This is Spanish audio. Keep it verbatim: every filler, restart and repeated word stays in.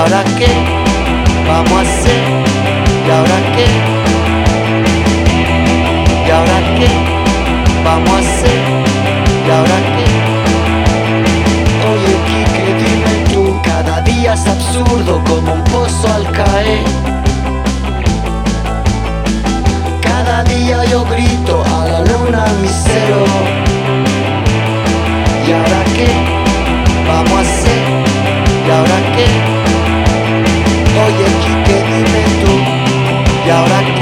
ahora qué vamos a hacer? ¿Y ahora qué? ¿Y ahora qué vamos a hacer? ¿Y ahora qué? Oye, Quique, dime tú, cada día es absurdo como un pozo al caer. Cada día yo grito a la luna misero. ¿Y ahora qué vamos a hacer? ¿Y ahora qué? Oye, Quique, dime tú, ¿y ahora qué?